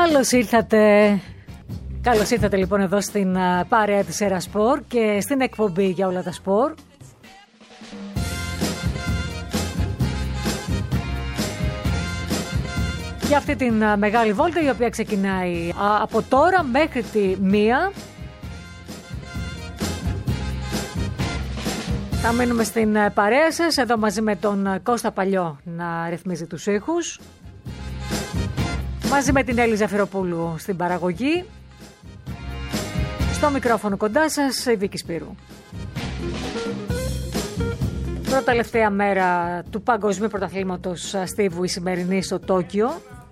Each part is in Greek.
Καλώς ήρθατε λοιπόν εδώ στην παρέα της Έρα Σπορ και στην εκπομπή για όλα τα σπορ. Για αυτή την μεγάλη βόλτα η οποία ξεκινάει από τώρα μέχρι τη 1. Θα μείνουμε στην παρέα σας εδώ μαζί με τον Κώστα Παλιό να ρυθμίζει τους ήχους. Μαζί με την Έλλη Ζαφυροπούλου στην παραγωγή. Στο μικρόφωνο κοντά σας η Βίκη Σπύρου. Πρώτα τελευταία μέρα του Παγκοσμίου Πρωταθλήματος Στίβου η σημερινή στο Τόκιο.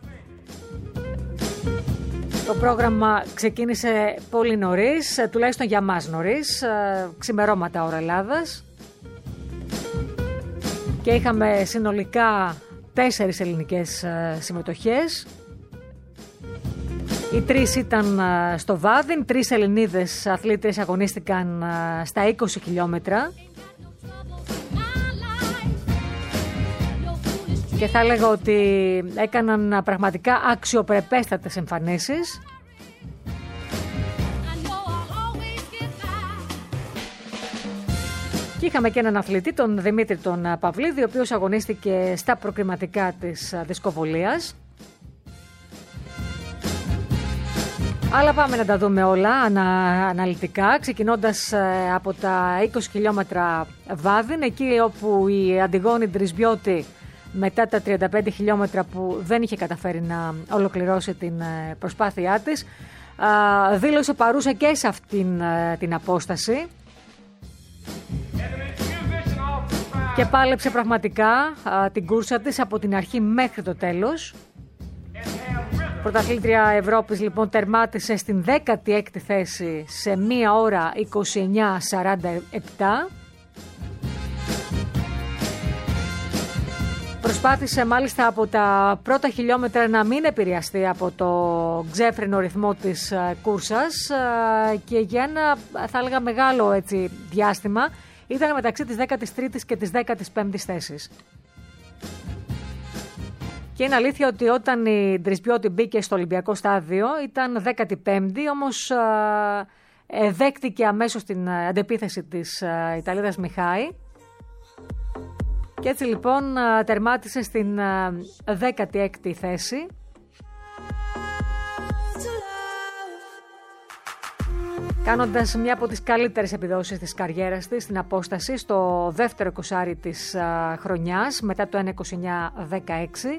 Το πρόγραμμα ξεκίνησε πολύ νωρίς, τουλάχιστον για μας νωρίς, ξημερώματα ώρα Ελλάδας. Και είχαμε συνολικά 4 ελληνικές συμμετοχές. Οι 3 ήταν στο Βάδιν, 3 Ελληνίδες αθλήτριες αγωνίστηκαν στα 20 χιλιόμετρα. Και θα έλεγα ότι έκαναν πραγματικά αξιοπρεπέστατες εμφανίσεις. Και είχαμε και έναν αθλητή, τον Δημήτρη τον Παυλίδη, ο οποίος αγωνίστηκε στα προκριματικά της δισκοβολίας. Αλλά πάμε να τα δούμε όλα αναλυτικά, ξεκινώντας από τα 20 χιλιόμετρα Βάδιν, εκεί όπου η Αντιγόνη Ντρισμπιώτη μετά τα 35 χιλιόμετρα που δεν είχε καταφέρει να ολοκληρώσει την προσπάθειά της, δήλωσε παρούσα και σε αυτήν την απόσταση και πάλεψε πραγματικά την κούρσα της από την αρχή μέχρι το τέλος. Πρωταθλήτρια Ευρώπης λοιπόν τερμάτισε στην 16η θέση σε 1 ώρα 29:47. Προσπάθησε μάλιστα από τα πρώτα χιλιόμετρα να μην επηρεαστεί από το ξέφρενο ρυθμό της κούρσας και για ένα θα έλεγα μεγάλο έτσι, διάστημα ήταν μεταξύ της 13ης και της 15ης θέσης. Και είναι αλήθεια ότι όταν η Ντρισμπιώτη μπήκε στο Ολυμπιακό στάδιο ήταν 15η, όμως δέχτηκε αμέσως την αντεπίθεση της Ιταλίδας Μιχάη. Και έτσι λοιπόν τερμάτισε στην 16η θέση. Κάνοντας μια από τις καλύτερες επιδόσεις της καριέρας της στην απόσταση στο δεύτερο 20 της χρονιάς μετά το 1:29:16.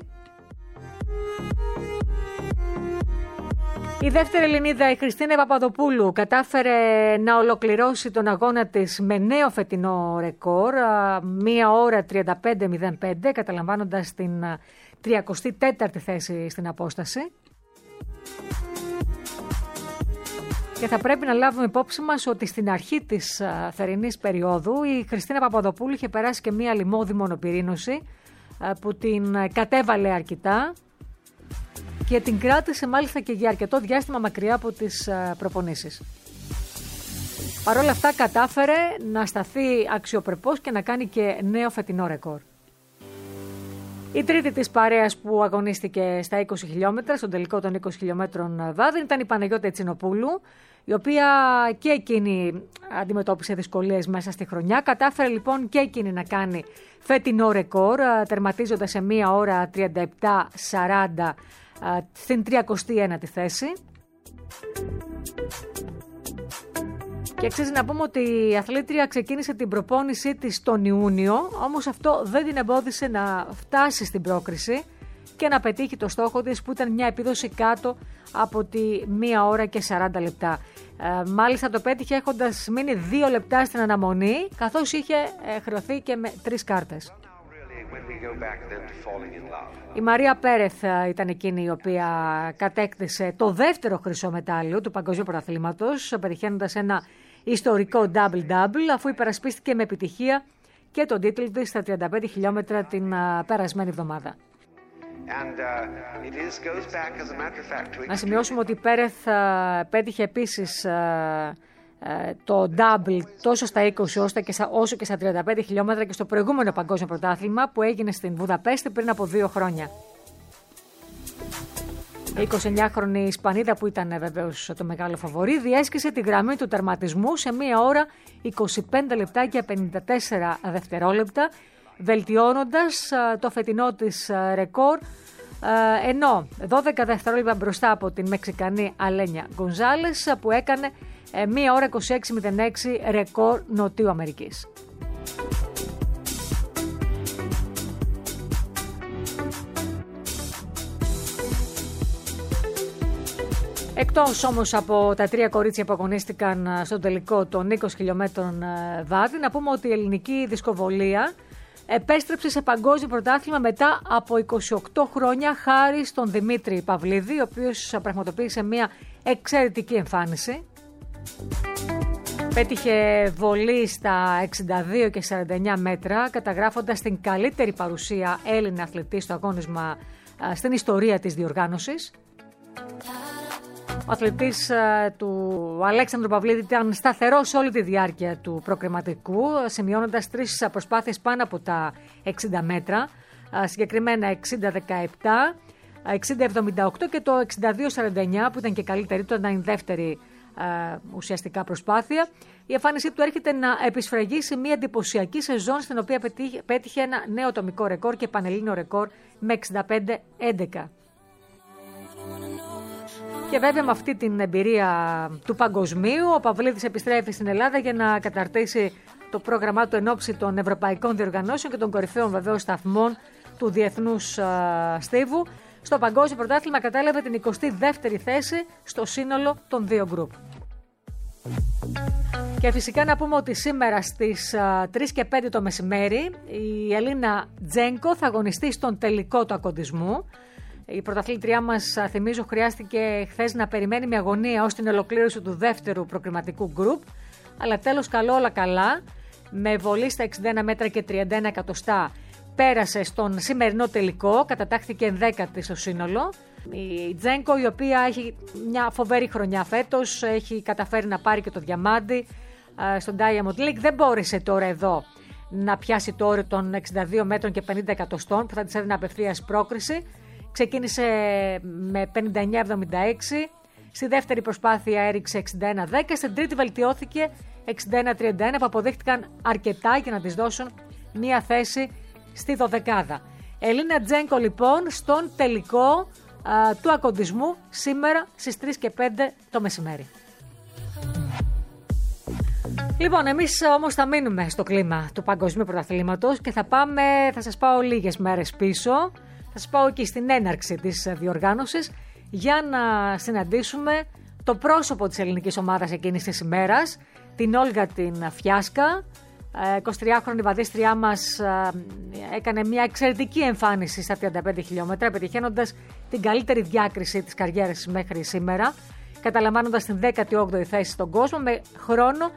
Η δεύτερη Ελληνίδα, η Χριστίνα Παπαδοπούλου, κατάφερε να ολοκληρώσει τον αγώνα της με νέο φετινό ρεκόρ, 1 ώρα 35:05, καταλαμβάνοντας την 34η θέση στην απόσταση. Και θα πρέπει να λάβουμε υπόψη μας ότι στην αρχή της θερινής περίοδου η Χριστίνα Παπαδοπούλου είχε περάσει και μία λιμώδη μονοπυρήνωση που την κατέβαλε αρκετά και την κράτησε μάλιστα και για αρκετό διάστημα μακριά από τις προπονήσεις. Παρ' όλα αυτά κατάφερε να σταθεί αξιοπρεπώς και να κάνει και νέο φετινό ρεκόρ. Η τρίτη της παρέας που αγωνίστηκε στα 20 χιλιόμετρα, στον τελικό των 20 χιλιόμετρων Βάδιν, ήταν η Παναγιώτα Ετσινοπούλου, η οποία και εκείνη αντιμετώπισε δυσκολίες μέσα στη χρονιά. Κατάφερε λοιπόν και εκείνη να κάνει φετινό ρεκόρ, τερματίζοντας σε 1 ώρα 37:40 στην 31η θέση. Και αξίζει να πούμε ότι η αθλήτρια ξεκίνησε την προπόνησή της τον Ιούνιο, όμως αυτό δεν την εμπόδισε να φτάσει στην πρόκριση και να πετύχει το στόχο της που ήταν μια επίδοση κάτω από τη 1 ώρα και 40 λεπτά. Μάλιστα το πέτυχε έχοντας μείνει 2 λεπτά στην αναμονή, καθώς είχε χρεωθεί και με 3 κάρτες. Η Μαρία Πέρεθ ήταν εκείνη η οποία κατέκτησε το δεύτερο χρυσό μετάλλιο του Παγκοσμίου Πρωταθλήματος, πετυχαίνοντας ένα ιστορικό double-double, αφού υπερασπίστηκε με επιτυχία και τον τίτλο της στα 35 χιλιόμετρα την περασμένη εβδομάδα. Να σημειώσουμε ότι η Πέρεθ πέτυχε επίσης το double τόσο στα 20 όσο και στα 35 χιλιόμετρα και στο προηγούμενο παγκόσμιο πρωτάθλημα που έγινε στην Βουδαπέστη πριν από 2 χρόνια. Η 29χρονη Ισπανίδα, που ήταν βεβαίως το μεγάλο φαβορί, διέσχισε τη γραμμή του τερματισμού σε 1 ώρα 25 λεπτά και 54 δευτερόλεπτα, βελτιώνοντας το φετινό της ρεκόρ, ενώ 12 δευτερόλεπτα μπροστά από την Μεξικανή Αλένια Γκονζάλες, που έκανε 1 ώρα 26.06 ρεκόρ Νοτιού Αμερικής. Εκτός όμως από τα 3 κορίτσια που αγωνίστηκαν στον τελικό των 20 χιλιόμετρων βάδι, να πούμε ότι η ελληνική δισκοβολία επέστρεψε σε παγκόσμιο πρωτάθλημα μετά από 28 χρόνια, χάρη στον Δημήτρη Παυλίδη, ο οποίος πραγματοποίησε μια εξαιρετική εμφάνιση. Πέτυχε βολή στα 62 και 49 μέτρα, καταγράφοντας την καλύτερη παρουσία Έλληνα αθλητή στο αγώνισμα στην ιστορία της διοργάνωσης. Ο αθλητής του Αλέξανδρου Παυλίδη ήταν σταθερός όλη τη διάρκεια του προκριματικού, σημειώνοντας 3 προσπάθειες πάνω από τα 60 μέτρα, συγκεκριμένα 60-17, 60-78 και το 62-49, που ήταν και καλύτερη, ήταν η δεύτερη ουσιαστικά προσπάθεια. Η εμφάνισή του έρχεται να επισφραγίσει μια εντυπωσιακή σεζόν, στην οποία πέτυχε ένα νέο ατομικό ρεκόρ και πανελλήνιο ρεκόρ με 65-11. Και βέβαια με αυτή την εμπειρία του παγκοσμίου, ο Παυλίδης επιστρέφει στην Ελλάδα για να καταρτήσει το πρόγραμμά του εν ώψη των ευρωπαϊκών διοργανώσεων και των κορυφαίων βεβαίως σταθμών του διεθνούς στίβου. Στο παγκόσμιο πρωτάθλημα κατέλαβε την 22η θέση στο σύνολο των 2 γκρουπ. Και φυσικά να πούμε ότι σήμερα στις 3 και 5 το μεσημέρι η Ελίνα Τζένκο θα αγωνιστεί στον τελικό του ακοντισμού. Η πρωταθλήτριά μας, θυμίζω, χρειάστηκε χθες να περιμένει με αγωνία ως την ολοκλήρωση του δεύτερου προκριματικού γκρουπ, αλλά τέλος καλό όλα καλά, με βολή στα 61 μέτρα και 31 εκατοστά πέρασε στον σημερινό τελικό, κατατάχθηκε 10η στο σύνολο. Η Τζένκο, η οποία έχει μια φοβερή χρονιά φέτος, έχει καταφέρει να πάρει και το διαμάντι στον Diamond League, δεν μπόρεσε τώρα εδώ να πιάσει το όριο των 62 μέτρων και 50 εκατοστών που θα της έδινε απευθείας πρόκριση. Ξεκίνησε με 59-76, στη δεύτερη προσπάθεια έριξε 61-10, στην τρίτη βελτιώθηκε 61-31, που αποδείχτηκαν αρκετά για να της δώσουν μία θέση στη 12η. Ελίνα Τζένκο λοιπόν στον τελικό του ακοντισμού σήμερα στις 3 και 5 το μεσημέρι. Λοιπόν, εμείς όμως θα μείνουμε στο κλίμα του παγκοσμίου πρωταθλήματος και θα σας πάω λίγες μέρες πίσω. Θα σας πάω και στην έναρξη της διοργάνωσης για να συναντήσουμε το πρόσωπο της ελληνικής ομάδας εκείνης της ημέρας, την Όλγα την Φιάσκα. 23χρονη βαδίστριά μας έκανε μια εξαιρετική εμφάνιση στα 35 χιλιόμετρα, πετυχαίνοντας την καλύτερη διάκριση της καριέρας μέχρι σήμερα, καταλαμβάνοντας την 18η θέση στον κόσμο με χρόνο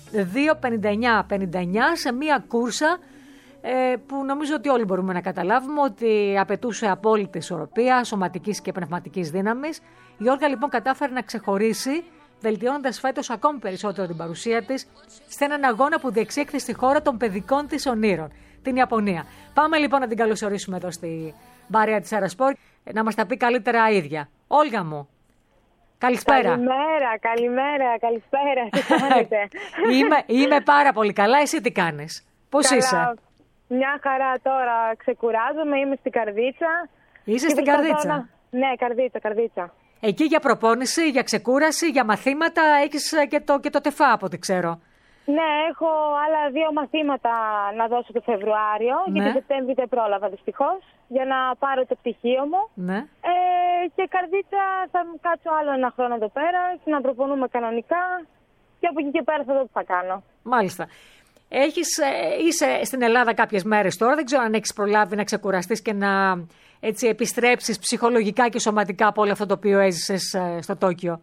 2.59.59 σε μια κούρσα που νομίζω ότι όλοι μπορούμε να καταλάβουμε ότι απαιτούσε απόλυτη ισορροπία σωματικής και πνευματικής δύναμης. Η Όλγα λοιπόν κατάφερε να ξεχωρίσει, βελτιώνοντας φέτος ακόμη περισσότερο την παρουσία της σε έναν αγώνα που διεξήχθη στη χώρα των παιδικών της ονείρων, την Ιαπωνία. Πάμε λοιπόν να την καλωσορίσουμε εδώ στη μπαρέα της Αεροσπορ να μας τα πει καλύτερα ίδια. Όλγα μου, καλησπέρα. Καλησπέρα. Τι κάνετε? Είμαι πάρα πολύ καλά. Εσύ τι κάνεις? Πώς είσαι? Μια χαρά τώρα. Ξεκουράζομαι. Είμαι στην Καρδίτσα. Είσαι στην Καρδίτσα? Τώρα... Ναι, Καρδίτσα. Εκεί για προπόνηση, για ξεκούραση, για μαθήματα έχεις και το ΤΕΦΑ από ό,τι ξέρω. Ναι, έχω άλλα 2 μαθήματα να δώσω το Φεβρουάριο. Ναι. Γιατί Σεπτέμβρη δεν πρόλαβα δυστυχώς για να πάρω το πτυχίο μου. Ναι. Και Καρδίτσα θα κάτσω άλλο 1 χρόνο εδώ πέρα και να προπονούμε κανονικά. Και από εκεί και πέρα θα δω τι θα κάνω. Μάλιστα. Είσαι στην Ελλάδα κάποιες μέρες τώρα. Δεν ξέρω αν έχεις προλάβει να ξεκουραστείς και να επιστρέψεις ψυχολογικά και σωματικά από όλο αυτό το οποίο έζησες στο Τόκιο.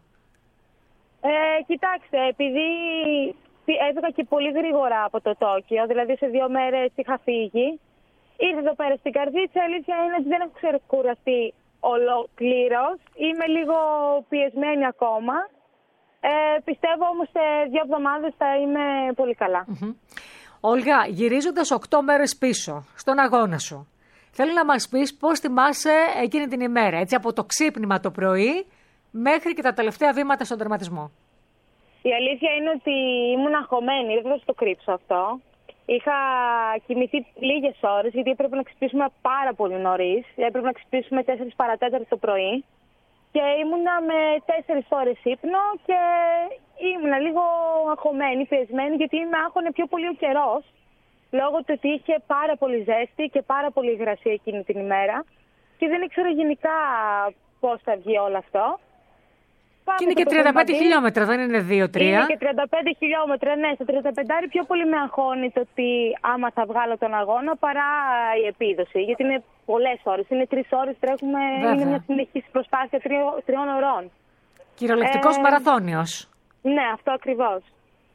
Κοιτάξτε, επειδή έφυγα και πολύ γρήγορα από το Τόκιο, δηλαδή σε 2 μέρες είχα φύγει, ήρθα εδώ πέρα στην Καρδίτσα. Η αλήθεια είναι ότι δεν έχω ξεκουραστεί ολοκλήρως. Είμαι λίγο πιεσμένη ακόμα. Πιστεύω όμως σε 2 εβδομάδες θα είμαι πολύ καλά. Όλγα, γυρίζοντας 8 μέρες πίσω στον αγώνα σου, Θέλω να μας πεις πώς θυμάσαι εκείνη την ημέρα, έτσι από το ξύπνημα το πρωί μέχρι και τα τελευταία βήματα στον τερματισμό. Η αλήθεια είναι ότι ήμουν αγχωμένη, δεν θα το κρύψω αυτό. Είχα κοιμηθεί λίγες ώρες, γιατί έπρεπε να ξυπνήσουμε πάρα πολύ νωρίς. Έπρεπε να ξυπνήσουμε 4 παρατέταρτο το πρωί. Και ήμουνα με 4 ώρες ύπνο και ήμουνα λίγο αγχωμένη, πιεσμένη, γιατί με άγχωνε πιο πολύ ο καιρός. Λόγω του ότι είχε πάρα πολύ ζέστη και πάρα πολύ υγρασία εκείνη την ημέρα. Και δεν ήξερα γενικά πώς θα βγει όλο αυτό. Και είναι και 35 χιλιόμετρα, δεν είναι 2-3. Είναι και 35 χιλιόμετρα, ναι. Στο 35 πιο πολύ με αγχώνει το ότι άμα θα βγάλω τον αγώνα παρά η επίδοση. Γιατί είναι πολλές ώρες. Είναι 3 ώρες, τρέχουμε. Βέβαια. Είναι μια συνεχής προσπάθεια 3 ωρών. Κυριολεκτικός μαραθώνιος. Ναι, αυτό ακριβώς.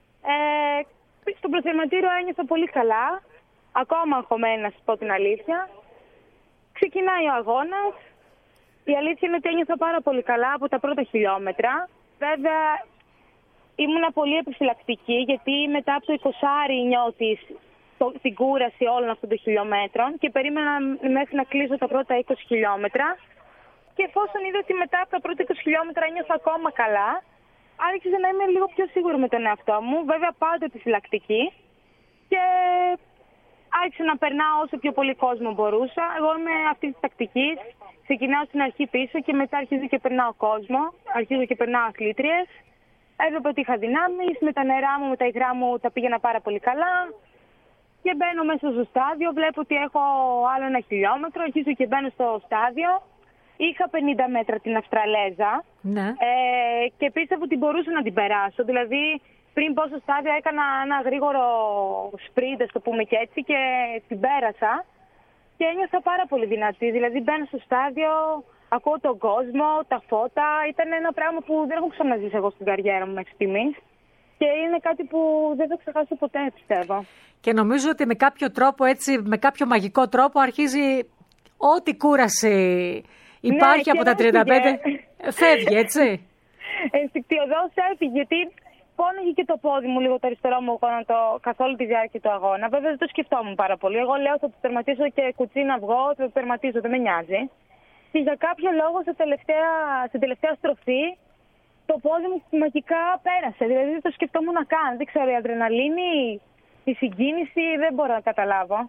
Στο προθερματήριο ένιωθα πολύ καλά. Ακόμα αγχωμένη, να σας πω την αλήθεια. Ξεκινάει ο αγώνας. Η αλήθεια είναι ότι ένιωθα πάρα πολύ καλά από τα πρώτα χιλιόμετρα. Βέβαια, ήμουνα πολύ επιφυλακτική, γιατί μετά από το 20 νιώθεις την κούραση όλων αυτών των χιλιόμετρων και περίμενα μέχρι να κλείσω τα πρώτα 20 χιλιόμετρα. Και εφόσον είδα ότι μετά από τα πρώτα 20 χιλιόμετρα ένιωθα ακόμα καλά, άρχισα να είμαι λίγο πιο σίγουρη με τον εαυτό μου. Βέβαια, πάντα επιφυλακτική. Και άρχισα να περνάω όσο πιο πολύ κόσμο μπορούσα. Εγώ είμαι αυτή τη τακτική. Ξεκινάω στην αρχή πίσω και μετά αρχίζω και περνάω κόσμο. Αρχίζω και περνάω αθλήτριες. Έβλεπα ότι είχα δυνάμεις. Με τα νερά μου, με τα υγρά μου τα πήγαινα πάρα πολύ καλά. Και μπαίνω μέσα στο στάδιο. Βλέπω ότι έχω άλλο 1 χιλιόμετρο. Αρχίζω και μπαίνω στο στάδιο. Είχα 50 μέτρα την Αυστραλέζα. Ναι. Και πίστευα ότι μπορούσα να την περάσω. Δηλαδή, πριν πω στο στάδιο έκανα ένα γρήγορο σπριντ, ας το πούμε και έτσι, και την πέρασα. Και ένιωθα πάρα πολύ δυνατή. Δηλαδή, μπαίνω στο στάδιο, ακούω τον κόσμο, τα φώτα. Ήταν ένα πράγμα που δεν έχω ξαναζήσει εγώ στην καριέρα μου μέχρι στιγμής. Και είναι κάτι που δεν θα ξεχάσω ποτέ, πιστεύω. Και νομίζω ότι με κάποιο τρόπο, έτσι, με κάποιο μαγικό τρόπο, αρχίζει ό,τι κούραση υπάρχει από τα 35. Φεύγει, έτσι. Ενστικτιωδώς έφυγε, γιατί πόνεγε και το πόδι μου λίγο το αριστερό μου γόνατο καθ' όλη τη διάρκεια του αγώνα. Βέβαια δεν το σκεφτόμουν πάρα πολύ. Εγώ λέω θα το τερματίσω και κουτσί να βγω, θα το τερματίσω, δεν με νοιάζει. Και για κάποιο λόγο στην τελευταία στροφή το πόδι μου μαγικά πέρασε. Δηλαδή δεν το σκεφτόμουν καν. Δεν ξέρω, η αδρεναλίνη, η συγκίνηση, δεν μπορώ να καταλάβω.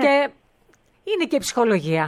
Είναι και η ψυχολογία.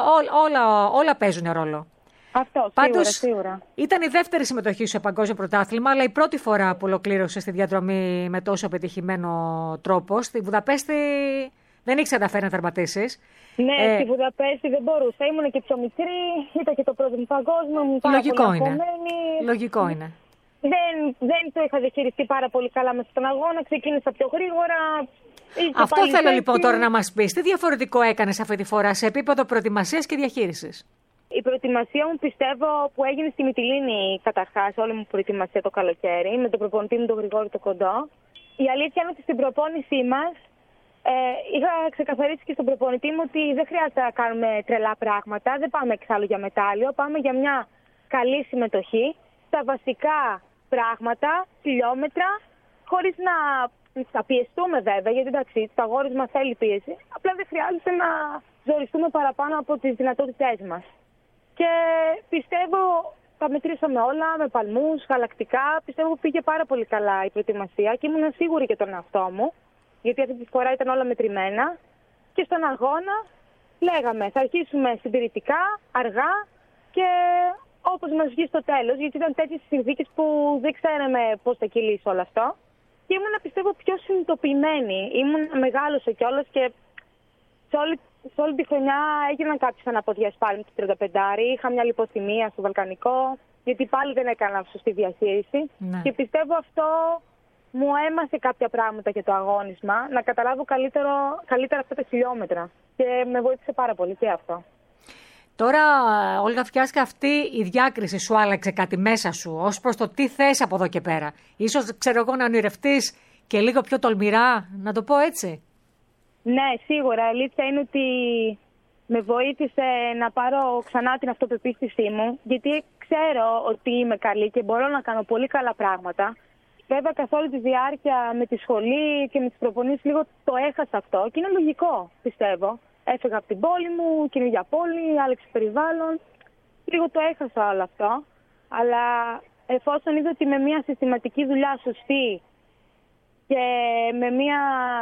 Όλα παίζουν ρόλο. Αυτό, Πάντως, σίγουρα. Ήταν η δεύτερη συμμετοχή σου σε παγκόσμιο πρωτάθλημα, αλλά η πρώτη φορά που ολοκλήρωσε τη διαδρομή με τόσο πετυχημένο τρόπο. Στη Βουδαπέστη δεν ήξερα να φέρει να τερματίσεις. Ναι, στη Βουδαπέστη δεν μπορούσα. Ήμουν και πιο μικρή, ήταν και το πρώτο μου παγκόσμιο, μου πάρα πολύ αγχωμένη. Λογικό είναι. Δεν το είχα διαχειριστεί πάρα πολύ καλά μέσα στον αγώνα, ξεκίνησα πιο γρήγορα. Αυτό θέλω λοιπόν τώρα να μας πεις. Τι διαφορετικό έκανες αυτή τη φορά σε επίπεδο προετοιμασίας και διαχείρισης? Η προετοιμασία μου, πιστεύω, που έγινε στη Μυτιλήνη καταρχάς, όλη μου προετοιμασία το καλοκαίρι, με τον προπονητή μου τον Γρηγόρη το Κοντό. Η αλήθεια είναι ότι στην προπόνησή μας είχα ξεκαθαρίσει και στον προπονητή μου ότι δεν χρειάζεται να κάνουμε τρελά πράγματα, δεν πάμε εξάλλου για μετάλλιο, πάμε για μια καλή συμμετοχή, τα βασικά πράγματα, χιλιόμετρα, χωρίς να πιεστούμε βέβαια, γιατί εντάξει, το αγόρισμα θέλει πίεση, απλά δεν χρειάζεται να ζοριστούμε παραπάνω από τις δυνατότητές μας. Και πιστεύω τα μετρήσαμε όλα με παλμούς, γαλακτικά. Πιστεύω πήγε πάρα πολύ καλά η προετοιμασία και ήμουν σίγουρη για τον εαυτό μου, γιατί αυτή τη φορά ήταν όλα μετρημένα. Και στον αγώνα λέγαμε θα αρχίσουμε συντηρητικά, αργά και όπως μας βγει στο τέλος, γιατί ήταν τέτοιες συνθήκες που δεν ξέραμε πώς θα κυλήσει όλο αυτό. Και ήμουν, πιστεύω, πιο συνειδητοποιημένη. Μεγάλωσα κιόλας και σε όλη τη χρονιά έγιναν κάποιες αναποδιές πάλι με το 35. Είχα μια λιποθυμία στο βαλκανικό, γιατί πάλι δεν έκανα σωστή διαχείριση. Ναι. Και πιστεύω αυτό μου έμαθε κάποια πράγματα για το αγώνισμα, να καταλάβω καλύτερα αυτά τα χιλιόμετρα. Και με βοήθησε πάρα πολύ και αυτό. Τώρα, Όλγα Φιάσκα, αυτή η διάκριση σου άλλαξε κάτι μέσα σου, ως προς το τι θες από εδώ και πέρα? Ίσως, ξέρω εγώ, να ονειρευτείς και λίγο πιο τολμηρά, να το πω έτσι. Ναι, σίγουρα. Η αλήθεια είναι ότι με βοήθησε να πάρω ξανά την αυτοπεποίθησή μου, γιατί ξέρω ότι είμαι καλή και μπορώ να κάνω πολύ καλά πράγματα. Βέβαια, καθ' όλη τη διάρκεια με τη σχολή και με τις προπονήσεις λίγο το έχασα αυτό και είναι λογικό, πιστεύω. Έφυγα από την πόλη μου, καινούργια πόλη, άλλαξε περιβάλλον. Λίγο το έχασα όλο αυτό. Αλλά εφόσον είδα ότι με μια συστηματική δουλειά σωστή και με μια...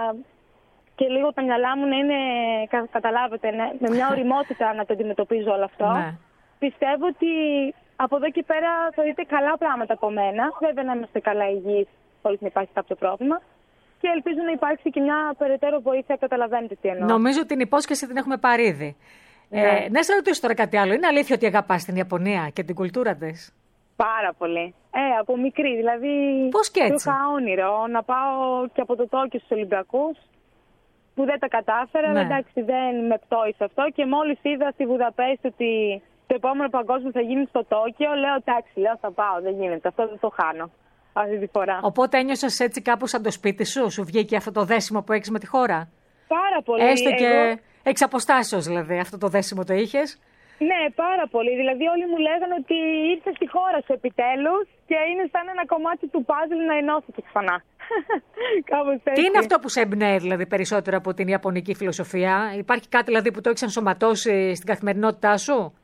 και λίγο τα μυαλά μου να είναι, καταλάβετε, ναι, με μια οριμότητα να το αντιμετωπίζω όλο αυτό, ναι. Πιστεύω ότι από εδώ και πέρα θα δείτε καλά πράγματα από μένα. Βέβαια να είμαστε καλά υγιείς χωρίς να υπάρχει κάποιο πρόβλημα. Και ελπίζω να υπάρξει και μια περαιτέρω βοήθεια, καταλαβαίνετε τι εννοώ. Νομίζω την υπόσχεση την έχουμε πάρει ήδη. Ναι. Να σε ρωτήσω τώρα κάτι άλλο. Είναι αλήθεια ότι αγαπάς την Ιαπωνία και την κουλτούρα της? Πάρα πολύ. Από μικρή, δηλαδή. Πώς και έτσι? Είχα όνειρο να πάω και από το Τόκιο στους Ολυμπιακούς, που δεν τα κατάφερα. Ναι. Εντάξει, δεν με πτώησε αυτό. Και μόλις είδα στη Βουδαπέστη ότι το επόμενο παγκόσμιο θα γίνει στο Τόκιο, λέω εντάξει, θα πάω. Δεν γίνεται. Αυτό δεν το χάνω αυτή τη φορά. Οπότε ένιωσες έτσι κάπου σαν το σπίτι σου? Σου βγήκε αυτό το δέσιμο που έχεις με τη χώρα? Πάρα πολύ. Έστω και εξ αποστάσεως, δηλαδή, αυτό το δέσιμο το είχες? Ναι, πάρα πολύ. Δηλαδή όλοι μου λέγανε ότι ήρθε στη χώρα σου επιτέλους και είναι σαν ένα κομμάτι του πάζλ να ενώθηκε ξανά. Κάπως έτσι. Τι είναι αυτό που σε εμπνέει δηλαδή περισσότερο από την ιαπωνική φιλοσοφία? Υπάρχει κάτι δηλαδή που το έχεις ενσωματώσει στην καθημερινότητά σου?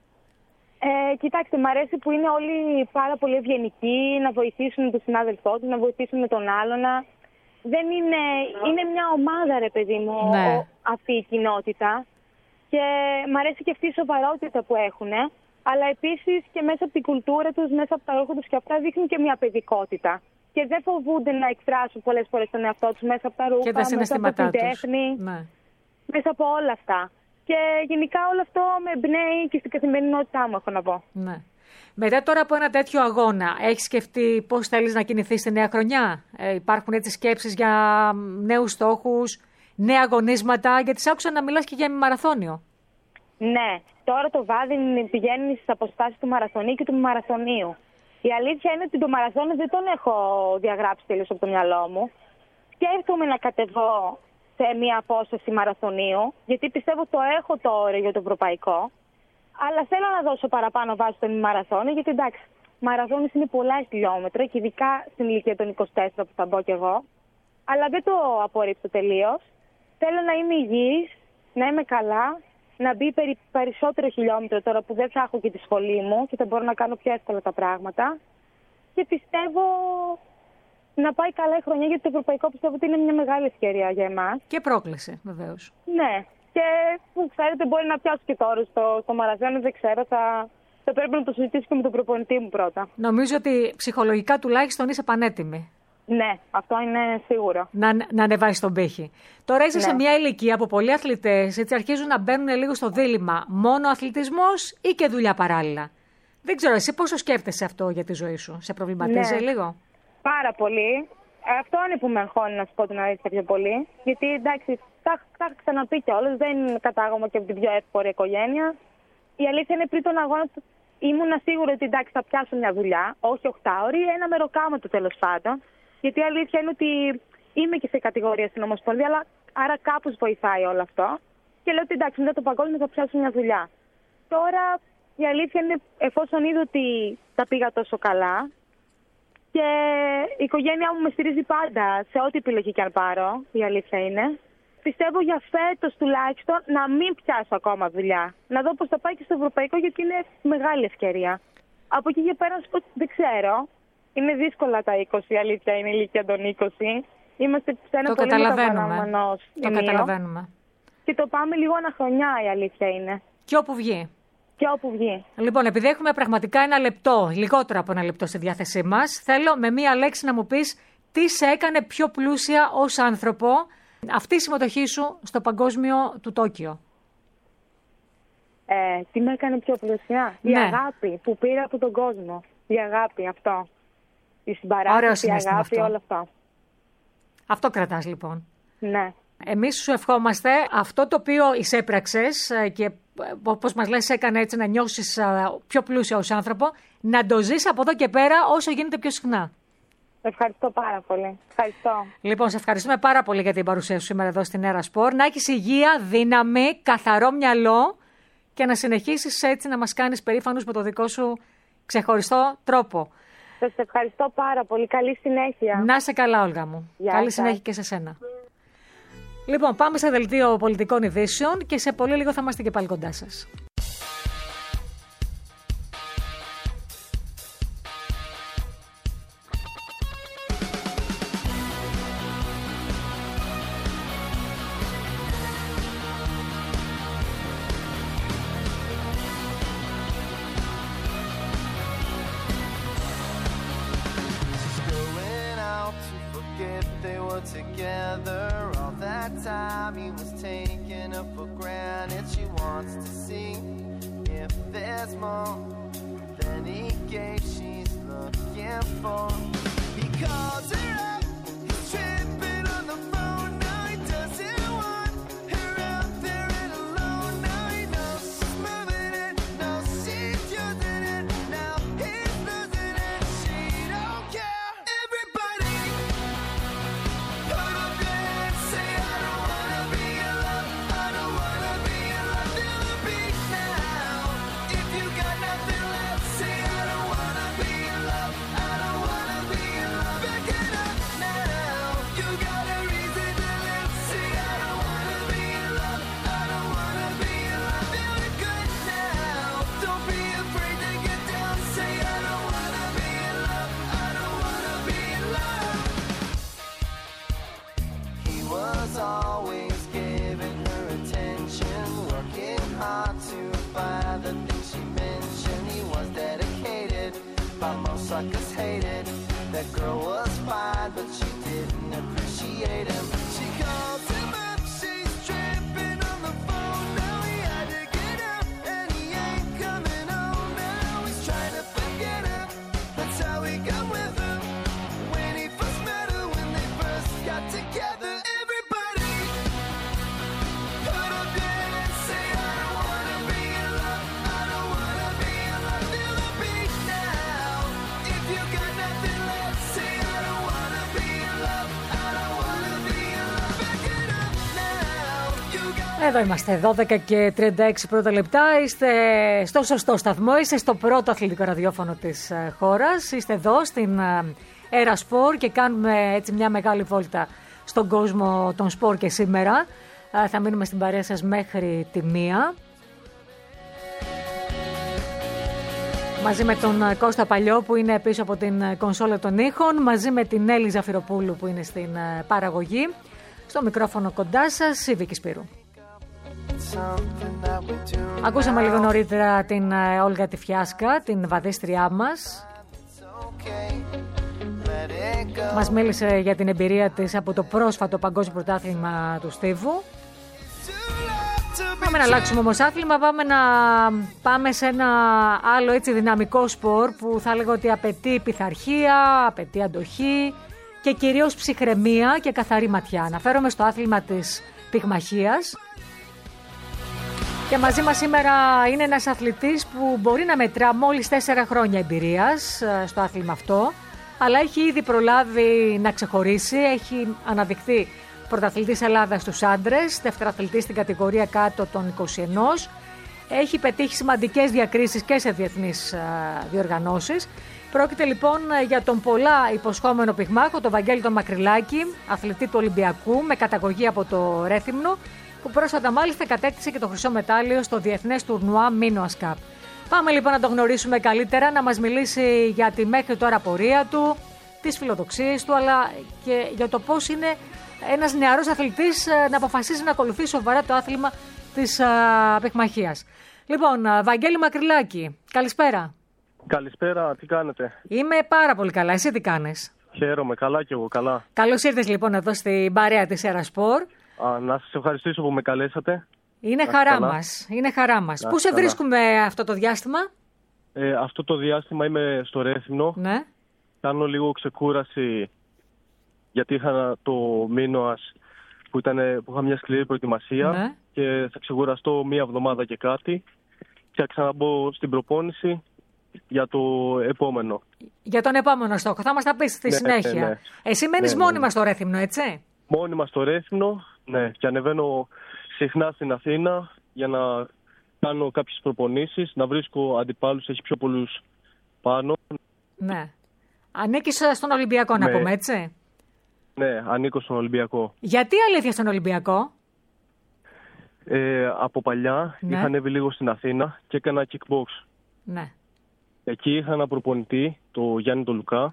Κοιτάξτε, μου αρέσει που είναι όλοι πάρα πολύ ευγενικοί, να βοηθήσουν τον συνάδελφό του, να βοηθήσουν με τον άλλον. Δεν είναι μια ομάδα, ρε παιδί μου, ναι. Αυτή η κοινότητα. Και μ' αρέσει και αυτή η σοβαρότητα που έχουν, αλλά επίσης και μέσα από την κουλτούρα τους, μέσα από τα ρούχα τους και αυτά δείχνουν και μια παιδικότητα. Και δεν φοβούνται να εκφράσουν πολλές φορές τον εαυτό τους μέσα από τα ρούχα, μέσα από την τέχνη, ναι. Μέσα από όλα αυτά. Και γενικά όλο αυτό με εμπνέει και στην καθημερινότητά μου, έχω να πω. Ναι. Μετά τώρα από ένα τέτοιο αγώνα, έχεις σκεφτεί πώς θέλεις να κινηθείς στη νέα χρονιά? Υπάρχουν έτσι σκέψεις για νέους στόχους, νέα αγωνίσματα? Γιατί σ' άκουσα να μιλάς και για μαραθώνιο. Ναι, τώρα το βάδι πηγαίνει στις αποστάσεις του μαραθωνίου και του μαραθωνίου. Η αλήθεια είναι ότι το μαραθώνιο δεν τον έχω διαγράψει τελείως από το μυαλό μου. Σκέφτομαι να κατεβώ σε μια απόσταση μαραθωνίου, γιατί πιστεύω το έχω το όριο για το ευρωπαϊκό. Αλλά θέλω να δώσω παραπάνω βάση στον μαραθώνιο, γιατί εντάξει, μαραθώνιος είναι πολλά χιλιόμετρα και ειδικά στην ηλικία των 24 που θα μπω κι εγώ. Αλλά δεν το απορρίπτω τελείως. Θέλω να είμαι υγιής, να είμαι καλά, να μπει περισσότερο χιλιόμετρο τώρα που δεν θα έχω και τη σχολή μου και θα μπορώ να κάνω πιο εύκολα τα πράγματα. Και πιστεύω να πάει καλά η χρονιά, γιατί το ευρωπαϊκό πιστεύω ότι είναι μια μεγάλη ευκαιρία για εμάς. Και πρόκληση, βεβαίως. Ναι. Και που ξέρετε, μπορεί να πιάσω και τώρα στο μαραθώνιο, δεν ξέρω. Θα πρέπει να το συζητήσω και με τον προπονητή μου πρώτα. Νομίζω ότι ψυχολογικά τουλάχιστον είσαι πανέτοιμη. Ναι, αυτό είναι σίγουρο. Να ανεβάσει τον πύχη. Τώρα είσαι σε μια ηλικία που πολλοί αθλητές έτσι αρχίζουν να μπαίνουν λίγο στο δίλημμα. Μόνο αθλητισμός ή και δουλειά παράλληλα? Δεν ξέρω, εσύ πόσο σκέφτεσαι αυτό για τη ζωή σου? Σε προβληματίζει λίγο? Πάρα πολύ. Αυτό είναι που με αγχώνει, να σου πω την αλήθεια, πιο πολύ. Γιατί εντάξει, τα έχω ξαναπεί κιόλας, δεν κατάγομαι και από την πιο εύπορη οικογένεια. Η αλήθεια είναι πριν τον αγώνα ήμουν σίγουρη ότι εντάξει, θα πιάσω μια δουλειά, όχι 8 ώρες, ένα μεροκάματο τέλος πάντων. Γιατί η αλήθεια είναι ότι είμαι και σε κατηγορία στην Ομοσπονδία, αλλά άρα κάπως βοηθάει όλο αυτό. Και λέω ότι εντάξει, μετά το παγκόσμιο θα πιάσω μια δουλειά. Τώρα η αλήθεια είναι, εφόσον είδα ότι τα πήγα τόσο καλά και η οικογένειά μου με στηρίζει πάντα σε ό,τι επιλογή και αν πάρω, η αλήθεια είναι, πιστεύω για φέτος τουλάχιστον να μην πιάσω ακόμα δουλειά. Να δω πώς θα πάει και στο ευρωπαϊκό, γιατί είναι μεγάλη ευκαιρία. Από εκεί και πέρα να σου πω, δεν ξέρω. Είναι δύσκολα τα 20, η αλήθεια είναι η ηλικία των 20. Είμαστε σε ένα πολύ μεταβαλλόμενο σημείο. Το καταλαβαίνουμε. Και το πάμε λίγο αναχρονιά, η αλήθεια είναι. Και όπου βγει. Και όπου βγει. Λοιπόν, επειδή έχουμε πραγματικά ένα λεπτό, λιγότερο από ένα λεπτό στη διάθεσή μας, θέλω με μία λέξη να μου πεις τι σε έκανε πιο πλούσια ως άνθρωπο αυτή η συμμετοχή σου στο παγκόσμιο του Τόκιο. Τι με έκανε πιο πλούσια? Η αγάπη που πήρα από τον κόσμο. Η αγάπη, αυτό. Η συμπαράσταση, η αγάπη, αυτό. Όλο αυτό. Αυτό κρατάς λοιπόν. Ναι. Εμείς σου ευχόμαστε αυτό το οποίο εισέπραξες και όπως μας λες έκανε έτσι να νιώσεις πιο πλούσια ως άνθρωπο, να το ζεις από εδώ και πέρα όσο γίνεται πιο συχνά. Ευχαριστώ πάρα πολύ. Ευχαριστώ. Λοιπόν, σε ευχαριστούμε πάρα πολύ για την παρουσία σου σήμερα εδώ στην Έρα Σπορ. Να έχεις υγεία, δύναμη, καθαρό μυαλό και να συνεχίσεις έτσι να μας κάνεις περήφανους με το δικό σου ξεχωριστό τρόπο. Σας ευχαριστώ πάρα πολύ. Καλή συνέχεια. Να είσαι καλά, Όλγα μου. Καλή συνέχεια και σε σένα. Λοιπόν, πάμε σε δελτίο πολιτικών ειδήσεων και σε πολύ λίγο θα είμαστε και πάλι κοντά σας. Together all that time he was taking her for granted. She wants to see if there's more than he gave. She's looking for. He calls her up, he's tripping on the phone. Now he doesn't want her out there and alone. Now he knows she's moving it, knows she's using it. Now he's losing it, she don't care. Everybody put up your hands, say I don't wanna be in love, I don't wanna be in love. Feel the beat now. If you got nothing left, say I don't wanna be in love, I don't wanna be in love. Back it up now. You got a reason to live, say I don't wanna be in love, I don't wanna be in love. Feeling good now. Don't be afraid to get down, say I don't wanna be in love, I don't wanna be in love. He was always giving her attention, working hard to find the things she mentioned. He was dedicated, but most suckers hated. That girl was fine, but she didn't appreciate him. She calls him up, she's tripping on the phone. Now he had to get up, and he ain't coming home. Now he's trying to forget her. That's how he got with her. When he first met her, when they first got together. Everybody put up your hands, say I don't wanna be in love, I don't wanna be in love. Feel the beat now. If you got nothing left, say I don't wanna be in love, I don't wanna be in love. Back it up now. You got. Εδώ είμαστε, 12 και 36 πρώτα λεπτά. Είστε στο σωστό σταθμό, είστε στο πρώτο αθλητικό ραδιόφωνο της χώρας. Είστε εδώ στην Έρα Σπορ και κάνουμε έτσι μια μεγάλη βόλτα στον κόσμο των σπορ και σήμερα. Θα μείνουμε στην παρέα σας μέχρι τη 1. Μαζί με τον Κώστα Παλιό που είναι πίσω από την κονσόλα των ήχων, μαζί με την Έλλη Ζαφυροπούλου που είναι στην παραγωγή. Στο μικρόφωνο κοντά σας, η Βίκη Σπύρου. Ακούσαμε λίγο νωρίτερα την Όλγα τη Φιάσκα, την βαδίστριά μας. Μας μίλησε για την εμπειρία της από το πρόσφατο παγκόσμιο πρωτάθλημα του Στίβου. Πάμε να αλλάξουμε όμως άθλημα, πάμε σε ένα άλλο έτσι δυναμικό σπορ που θα λέγω ότι απαιτεί πειθαρχία, απαιτεί αντοχή και κυρίως ψυχραιμία και καθαρή ματιά. Αναφέρομαι στο άθλημα της πυγμαχίας. Και μαζί μας σήμερα είναι ένας αθλητής που μπορεί να μετρά μόλις 4 χρόνια εμπειρίας στο άθλημα αυτό, αλλά έχει ήδη προλάβει να ξεχωρίσει, έχει αναδειχθεί πρωταθλητής Ελλάδας στους άντρες, δευτεραθλητής στην κατηγορία κάτω των 21, έχει πετύχει σημαντικές διακρίσεις και σε διεθνείς διοργανώσεις. Πρόκειται λοιπόν για τον πολλά υποσχόμενο πυγμάχο, τον Βαγγέλη τον Μακρυλάκη, αθλητή του Ολυμπιακού με καταγωγή από το Ρέθυμνο, που πρόσφατα μάλιστα κατέκτησε και το χρυσό μετάλλιο στο διεθνές τουρνουά Minoas Cup. Πάμε λοιπόν να τον γνωρίσουμε καλύτερα, να μας μιλήσει για τη μέχρι τώρα πορεία του, τις φιλοδοξίες του, αλλά και για το πώς είναι ένας νεαρός αθλητής να αποφασίσει να ακολουθεί σοβαρά το άθλημα της πυγμαχίας. Λοιπόν, Βαγγέλη Μακρυλάκη, καλησπέρα. Καλησπέρα, τι κάνετε? Είμαι πάρα πολύ καλά, εσύ τι κάνεις? Χαίρομαι, καλά κι εγώ, καλά. Καλώς ήρθες λοιπόν εδώ στην παρέα της Έρα Σπορ. Να σας ευχαριστήσω που με καλέσατε. Είναι χαρά μας, είναι χαρά μας. Πού σε βρίσκουμε αυτό το διάστημα? Αυτό το διάστημα είμαι στο Ρέθυμνο. Ναι. Κάνω λίγο ξεκούραση γιατί είχα το Minoas που είχα μια σκληρή προετοιμασία, ναι, και θα ξεκουραστώ 1 εβδομάδα και κάτι και θα ξαναμπω στην προπόνηση για το επόμενο. Για τον επόμενο στόχο, θα μας τα πεις στη συνέχεια. Ναι. Εσύ μένεις μόνιμα στο Ρέθυμνο, έτσι? Μόνιμα στο Ρέθυμνο, ναι, και ανεβαίνω συχνά στην Αθήνα για να κάνω κάποιες προπονήσεις, να βρίσκω αντιπάλους, έχει πιο πολλούς πάνω. Ναι. Ανήκεις στον Ολυμπιακό, να πούμε, έτσι? Ναι, ανήκω στον Ολυμπιακό. Γιατί αλήθεια στον Ολυμπιακό? Από παλιά είχα ανέβει λίγο στην Αθήνα και έκανα kickbox. Ναι. Εκεί είχα ένα προπονητή, το Γιάννη τον Λουκά,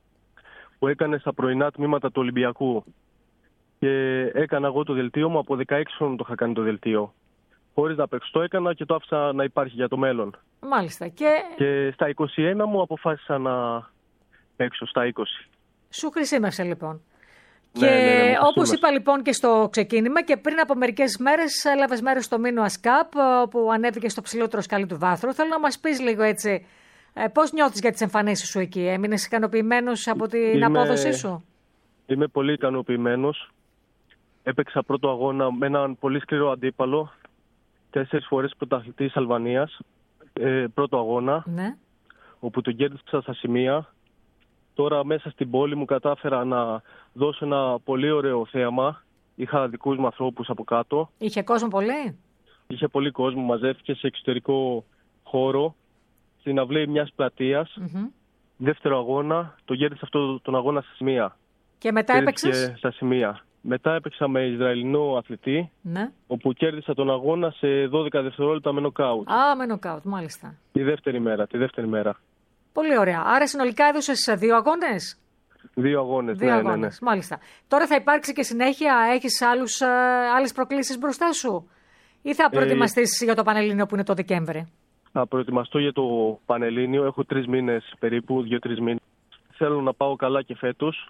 που έκανε στα πρωινά τμήματα του Ολυμπιακού. Και έκανα εγώ το δελτίο μου, από 16 χρόνων το είχα κάνει το δελτίο. Χωρίς να παίξω, το έκανα και το άφησα να υπάρχει για το μέλλον. Μάλιστα. Και στα 21 μου αποφάσισα να παίξω στα 20. Σου χρησιμεύσε λοιπόν. Ναι, Και όπως είπα λοιπόν και στο ξεκίνημα, και πριν από μερικές μέρες έλαβες μέρος στο Mino Cup, που ανέβηκε στο ψηλότερο σκαλί του βάθρου. Θέλω να μας πεις λίγο έτσι, πώς νιώθεις για τις εμφανίσεις σου εκεί? Έμεινες ικανοποιημένος από την απόδοσή σου? Είμαι πολύ ικανοποιημένος. Έπαιξα πρώτο αγώνα με έναν πολύ σκληρό αντίπαλο, 4 φορές πρωταθλητής Αλβανίας. Πρώτο αγώνα, Ναι. όπου τον κέρδισα στα σημεία. Τώρα μέσα στην πόλη μου κατάφερα να δώσω ένα πολύ ωραίο θέαμα. Είχα δικούς μου ανθρώπους από κάτω. Είχε κόσμο πολύ? Είχε πολύ κόσμο, μαζεύτηκε σε εξωτερικό χώρο, στην αυλή μιας πλατείας. Δεύτερο αγώνα, το κέρδισα αυτό τον αγώνα στα σημεία. Και μετά έπαιξες? Στα σημεία. Μετά έπαιξα με Ισραηλινό αθλητή, Ναι. όπου κέρδισα τον αγώνα σε 12 δευτερόλεπτα με νοκάουτ. Με νοκάουτ, μάλιστα. Τη δεύτερη μέρα. Πολύ ωραία. Άρα συνολικά έδωσες 2 αγώνες? 2 αγώνες, Δύο αγώνες, μάλιστα. Τώρα θα υπάρξει και συνέχεια, έχεις άλλες προκλήσεις μπροστά σου? Ή θα προετοιμαστείς για το Πανελλήνιο που είναι το Δεκέμβρη? Θα προετοιμαστώ για το Πανελλήνιο. Έχω 3 μήνες περίπου, 2-3 μήνες. Θέλω να πάω καλά και φέτος.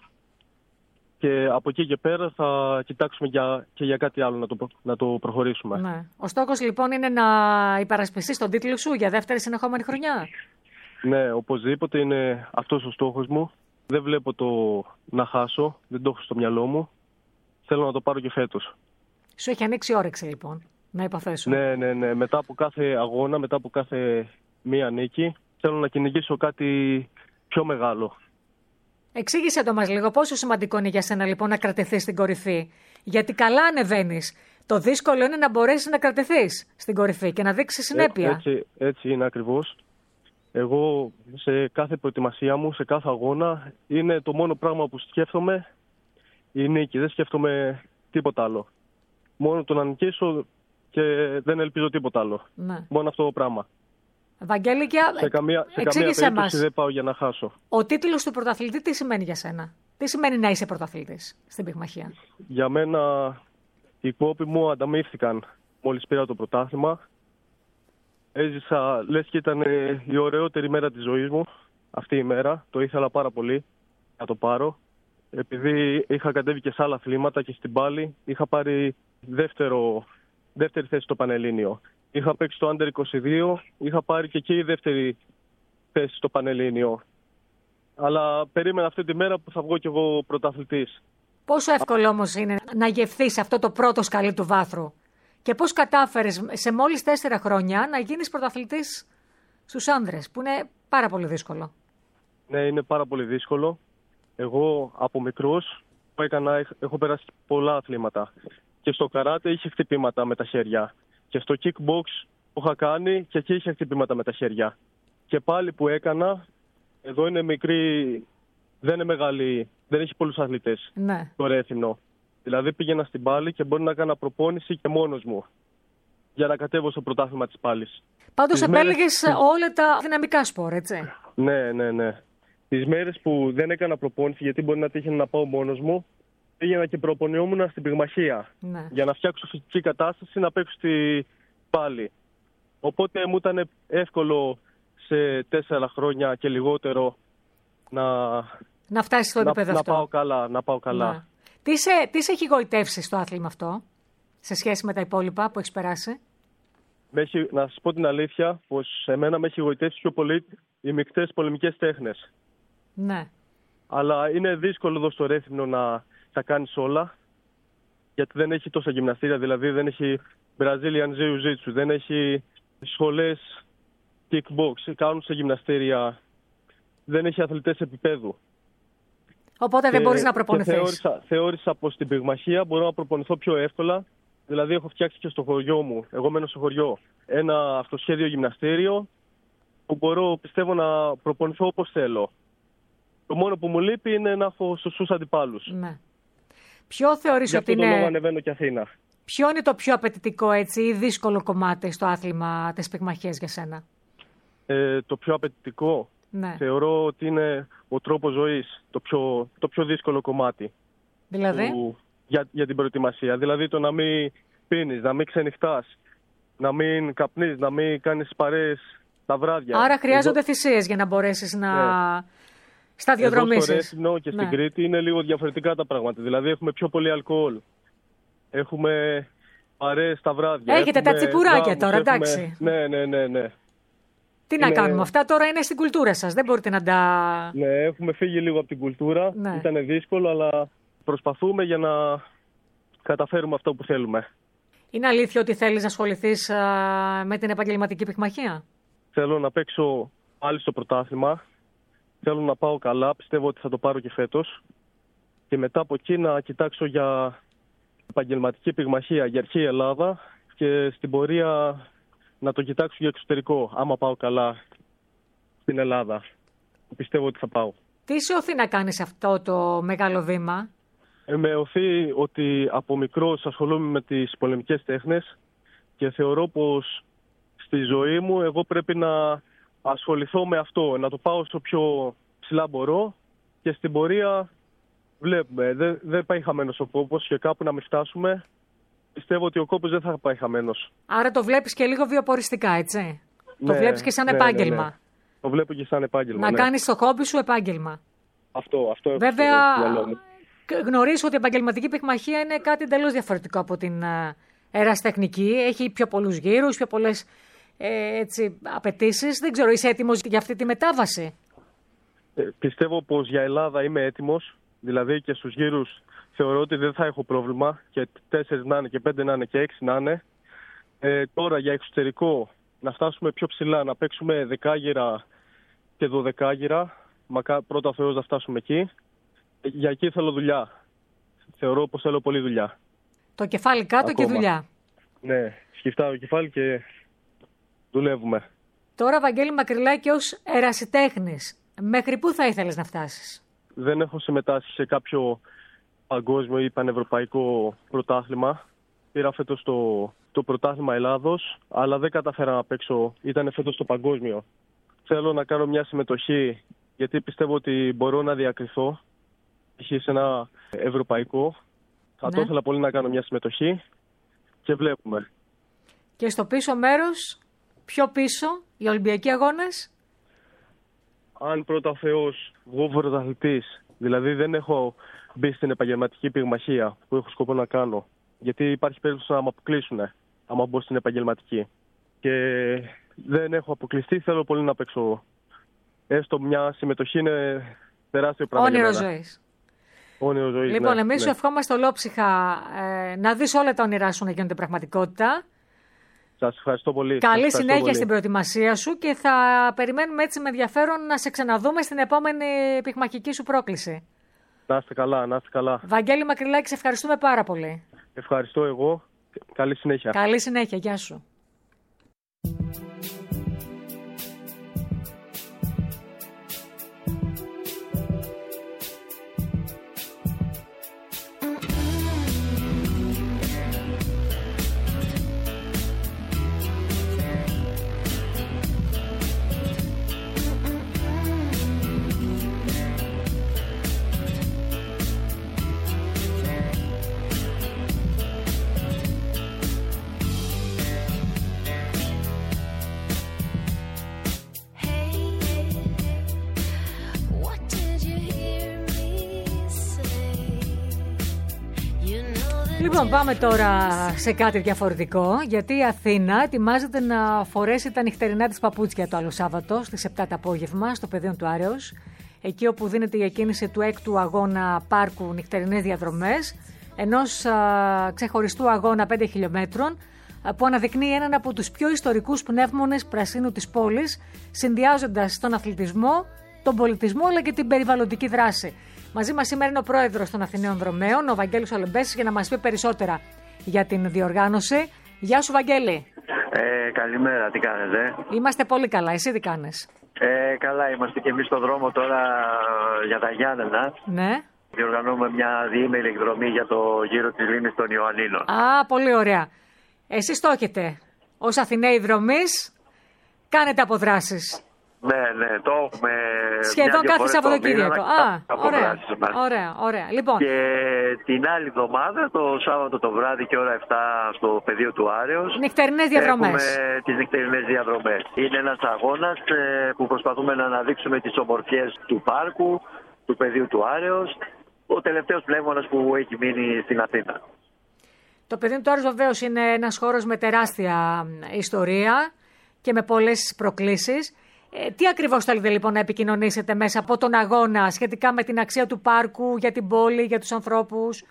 Και από εκεί και πέρα θα κοιτάξουμε και για κάτι άλλο να το προχωρήσουμε. Ναι. Ο στόχος λοιπόν είναι να υπερασπιστείς τον τίτλο σου για δεύτερη συνεχόμενη χρονιά? Ναι, οπωσδήποτε είναι αυτός ο στόχος μου. Δεν βλέπω το να χάσω, δεν το έχω στο μυαλό μου. Θέλω να το πάρω και φέτος. Σου έχει ανοίξει όρεξη λοιπόν, να υποθέσω. Ναι. Μετά από κάθε αγώνα, μετά από κάθε μία νίκη, θέλω να κυνηγήσω κάτι πιο μεγάλο. Εξήγησε το μας λίγο πόσο σημαντικό είναι για σένα λοιπόν να κρατηθείς στην κορυφή. Γιατί καλά ανεβαίνεις. Το δύσκολο είναι να μπορέσεις να κρατηθείς στην κορυφή και να δείξεις συνέπεια. Έτσι είναι ακριβώς. Εγώ σε κάθε προετοιμασία μου, σε κάθε αγώνα, είναι το μόνο πράγμα που σκέφτομαι η νίκη. Δεν σκέφτομαι τίποτα άλλο. Μόνο το να νικήσω και δεν ελπίζω τίποτα άλλο. Ναι. Μόνο αυτό το πράγμα. Βαγγέλη, σε καμία περίπτωση δεν πάω για να χάσω. Ο τίτλος του πρωταθλητή τι σημαίνει για σένα? Τι σημαίνει να είσαι πρωταθλητής στην πυγμαχία? Για μένα οι κόποι μου ανταμείφθηκαν μόλις πήρα το πρωτάθλημα. Έζησα, λες και ήταν η ωραιότερη μέρα της ζωής μου αυτή η μέρα. Το ήθελα πάρα πολύ να το πάρω. Επειδή είχα κατέβει και σε άλλα αθλήματα και στην πάλη, είχα πάρει δεύτερη θέση στο Πανελλήνιο. Είχα παίξει το Under 22, είχα πάρει και εκεί η δεύτερη θέση στο Πανελλήνιο. Αλλά περίμενα αυτή τη μέρα που θα βγω κι εγώ πρωταθλητής. Πόσο εύκολο όμως είναι να γευθείς αυτό το πρώτο σκαλί του βάθρου? Και πώς κατάφερες σε μόλις 4 χρόνια να γίνεις πρωταθλητής στους άνδρες, που είναι πάρα πολύ δύσκολο? Ναι, είναι πάρα πολύ δύσκολο. Εγώ από μικρός έχω περάσει πολλά αθλήματα. Και στο καράτε είχε χτυπήματα με τα χέρια. Και στο kickbox που είχα κάνει και εκεί είχε χτυπήματα με τα χέρια. Και πάλι που έκανα, εδώ είναι μικρή, δεν είναι μεγάλη, δεν έχει πολλούς αθλητές. Ναι. Το Ρέθυμνο. Δηλαδή πήγαινα στην πάλη και μπορεί να έκανα προπόνηση και μόνος μου για να κατέβω στο πρωτάθλημα της πάλης. Πάντως επέλεγες όλα τα δυναμικά σπορ, έτσι? Ναι. Τις μέρες που δεν έκανα προπόνηση, γιατί μπορεί να τύχει να πάω μόνος μου, πήγαινα και προπονιόμουν στην πυγμαχία. Ναι. Για να φτιάξω φυσική κατάσταση να παίξω στη πάλη. Οπότε μου ήταν εύκολο σε 4 χρόνια και λιγότερο να φτάσεις στο επίπεδο αυτό. Να πάω καλά. Ναι. Τι σε έχει γοητεύσει στο άθλημα αυτό, σε σχέση με τα υπόλοιπα που έχεις περάσει? Να σας πω την αλήθεια, πως εμένα με έχει γοητεύσει πιο πολύ οι μεικτές πολεμικές τέχνες. Ναι. Αλλά είναι δύσκολο εδώ στο Ρέθυμνο να τα κάνεις όλα, γιατί δεν έχει τόσα γυμναστήρια, δηλαδή δεν έχει Brazilian Jiu-Jitsu, δεν έχει σχολές kickbox, κάνουν σε γυμναστήρια, δεν έχει αθλητές επίπεδου. Οπότε δεν μπορείς να προπονηθείς. Θεώρησα πως στην πυγμαχία μπορώ να προπονηθώ πιο εύκολα. Δηλαδή έχω φτιάξει και στο χωριό μου, εγώ μένω στο χωριό, ένα αυτοσχέδιο γυμναστήριο που μπορώ, πιστεύω, να προπονηθώ όπως θέλω. Το μόνο που μου λείπει είναι να έχω σωστούς αντιπάλους. Ναι. Ποιο θεωρείς Γι' ότι αυτό τον λόγο είναι... ανεβαίνω και Αθήνα. Ποιο είναι το πιο απαιτητικό έτσι, ή δύσκολο κομμάτι στο άθλημα της πυγμαχίας για σένα? Το πιο απαιτητικό Ναι. θεωρώ ότι είναι ο τρόπος ζωής, το πιο δύσκολο κομμάτι Δηλαδή? για την προετοιμασία. Δηλαδή το να μην πίνεις, να μην ξενυχτάς, να μην καπνείς, να μην κάνεις παρέες τα βράδια. Άρα χρειάζονται θυσίες για να μπορέσεις να σταδιοδρομήσεις. Εδώ στο Ρέθυμνο και στην Κρήτη είναι λίγο διαφορετικά τα πράγματα. Δηλαδή έχουμε πιο πολύ αλκοόλ. Έχουμε παρέες τα βράδια. Έχετε τα τσιπουράκια γάμους, τώρα, εντάξει. Ναι. Τι να κάνουμε, αυτά τώρα είναι στην κουλτούρα σας, δεν μπορείτε να τα... Ναι, έχουμε φύγει λίγο από την κουλτούρα. Ναι. Ήταν δύσκολο, αλλά προσπαθούμε για να καταφέρουμε αυτό που θέλουμε. Είναι αλήθεια ότι θέλεις να ασχοληθείς με την επαγγελματική πυγμαχία? Θέλω να παίξω πάλι στο πρωτάθλημα. Θέλω να πάω καλά. Πιστεύω ότι θα το πάρω και φέτος. Και μετά από εκεί να κοιτάξω για επαγγελματική πυγμαχία για αρχή Ελλάδα και στην πορεία να το κοιτάξω για εξωτερικό, άμα πάω καλά στην Ελλάδα. Πιστεύω ότι θα πάω. Τι σε οθεί να κάνεις αυτό το μεγάλο βήμα? Με οθεί ότι από μικρός ασχολούμαι με τις πολεμικές τέχνες και θεωρώ πως στη ζωή μου εγώ πρέπει να ασχοληθώ με αυτό, να το πάω όσο πιο ψηλά μπορώ και στην πορεία βλέπουμε. Δεν πάει χαμένος ο κόπος και κάπου να μην φτάσουμε. Πιστεύω ότι ο κόπος δεν θα πάει χαμένος. Άρα το βλέπεις και λίγο βιοποριστικά, έτσι? Ναι, το βλέπεις και σαν επάγγελμα. Ναι. Το βλέπω και σαν επάγγελμα. Να κάνεις το χόμπι σου επάγγελμα. Αυτό Βέβαια, γνωρίζω ότι η επαγγελματική πυγμαχία είναι κάτι εντελώς διαφορετικό από την ερασιτεχνική. Έχει πιο πολλούς γύρους, πιο πολλές απαιτήσεις. Δεν ξέρω, είσαι έτοιμος για αυτή τη μετάβαση? Πιστεύω πως για Ελλάδα είμαι έτοιμος. Δηλαδή και στους γύρους θεωρώ ότι δεν θα έχω πρόβλημα. Και 4 να είναι και 5 να είναι και 6 να είναι. Τώρα για εξωτερικό να φτάσουμε πιο ψηλά, να παίξουμε 10 γύρα και 12 γύρα. Πρώτα ο Θεός να φτάσουμε εκεί. Για εκεί θέλω δουλειά. Θεωρώ πως θέλω πολλή δουλειά. Το κεφάλι κάτω ακόμα. Και δουλειά. Ναι, σκεφτάω το κεφάλι και δουλεύουμε. Τώρα, Βαγγέλη Μακρυλάκη, ως ερασιτέχνης, μέχρι πού θα ήθελες να φτάσεις? Δεν έχω συμμετάσχει σε κάποιο παγκόσμιο ή πανευρωπαϊκό πρωτάθλημα. Πήρα φέτος το πρωτάθλημα Ελλάδος, αλλά δεν καταφέρα να παίξω. Ήταν φέτος το παγκόσμιο. Θέλω να κάνω μια συμμετοχή, γιατί πιστεύω ότι μπορώ να διακριθώ. Είχε σε ένα ευρωπαϊκό. Θα το ήθελα πολύ να κάνω μια συμμετοχή και βλέπουμε. Και στο πίσω μέρος, πιο πίσω, οι Ολυμπιακοί Αγώνες? Αν πρώτα ο Θεός βγω πρωταθλητής, δηλαδή δεν έχω μπει στην επαγγελματική πυγμαχία που έχω σκοπό να κάνω, γιατί υπάρχει περίπτωση να με αποκλείσουν άμα μπω στην επαγγελματική. Και δεν έχω αποκλειστεί, θέλω πολύ να παίξω. Έστω μια συμμετοχή είναι τεράστιο πράγμα. Όνειρο ζωής. Όνειρο ζωής. Λοιπόν, εμείς σου ευχόμαστε ολόψυχα να δεις όλα τα όνειρά σου να γίνονται πραγματικότητα. Σας ευχαριστώ πολύ. Καλή συνέχεια στην προετοιμασία σου και θα περιμένουμε έτσι με ενδιαφέρον να σε ξαναδούμε στην επόμενη πυγμαχική σου πρόκληση. Να είστε καλά, να είστε καλά. Βαγγέλη Μακρυλάκη, σε ευχαριστούμε πάρα πολύ. Ευχαριστώ εγώ. Καλή συνέχεια. Καλή συνέχεια. Γεια σου. Λοιπόν, πάμε τώρα σε κάτι διαφορετικό, γιατί η Αθήνα ετοιμάζεται να φορέσει τα νυχτερινά της παπούτσια το άλλο Σάββατο στις 7 το απόγευμα στο πεδίο του Άρεως, εκεί όπου δίνεται η εκκίνηση του 6ου αγώνα πάρκου νυχτερινές διαδρομές, ενός ξεχωριστού αγώνα 5 χιλιόμετρων που αναδεικνύει έναν από τους πιο ιστορικούς πνεύμονες πρασίνου της πόλης, συνδυάζοντας τον αθλητισμό, τον πολιτισμό αλλά και την περιβαλλοντική δράση. Μαζί μας σήμερα είναι ο πρόεδρος των Αθηναίων Δρομέων, ο Βαγγέλης Ολεμπέσης, για να μας πει περισσότερα για την διοργάνωση. Γεια σου, Βαγγέλη. Καλημέρα, τι κάνετε? Είμαστε πολύ καλά, εσύ τι κάνεις? Καλά, είμαστε και εμείς στον δρόμο τώρα για τα Γιάννενα. Ναι. Διοργανώνουμε μια διήμερη εκδρομή για το γύρο της Λίμνης των Ιωαννίνων. Α, πολύ ωραία. Εσείς το έχετε. Ως Αθηναίοι δρομείς, κάνετε αποδράσεις. Ναι, το έχουμε. Σχεδόν κάθε Σαββατοκύριακο. Ωραία. Λοιπόν. Και την άλλη εβδομάδα, το Σάββατο το βράδυ και ώρα 7 στο πεδίο του Άρεως. Νυχτερινές διαδρομές. Έχουμε τις νυχτερινές διαδρομές. Είναι ένας αγώνας που προσπαθούμε να αναδείξουμε τις ομορφιές του πάρκου, του πεδίου του Άρεως. Ο τελευταίος πνεύμονας που έχει μείνει στην Αθήνα. Το πεδίο του Άρεως βεβαίως είναι ένας χώρος με τεράστια ιστορία και με πολλές προκλήσεις. Τι ακριβώς θέλετε λοιπόν να επικοινωνήσετε μέσα από τον αγώνα σχετικά με την αξία του πάρκου, για την πόλη, για τους ανθρώπους?